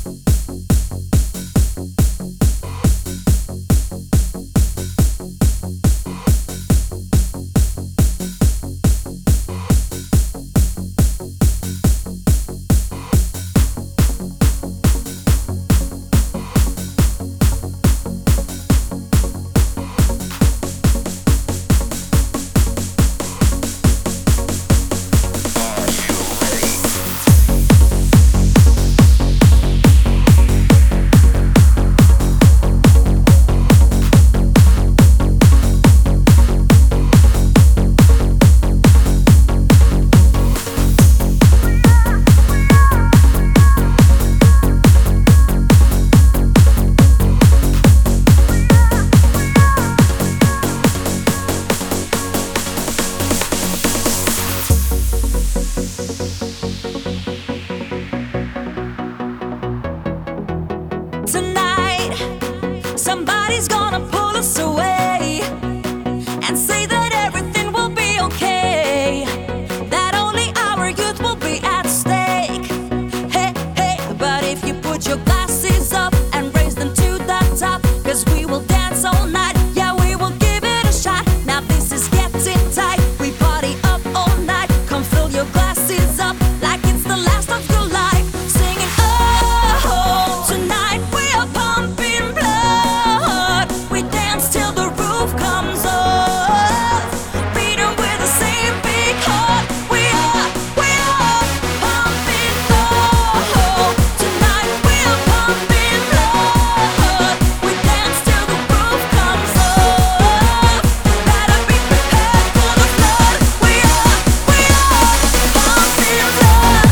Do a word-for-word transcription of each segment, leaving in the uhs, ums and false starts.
Tonight, somebody's gonna pull us away and say that everything will be okay, that only our youth will be at stake. Hey, hey, but if you put your glasses up and raise them to the top, 'cause we will dance all night, yeah, we will give it a shot. Now this is getting tight, we party up all night. Come fill your glasses up like it's the last of your life, singing oh, tonight we are pumping blood. We dance till the roof comes off, beating with the same big heart. We are, we are pumping blood. Tonight we are pumping blood. We dance till the roof comes off. Better be prepared for the flood. We are, we are pumping blood.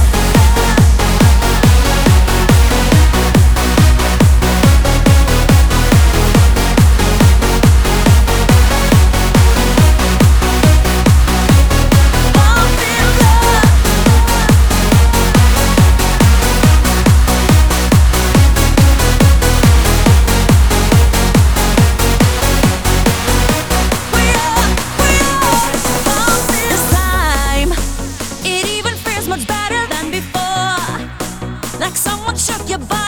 This time, it even feels much better than before. Like someone shook your body.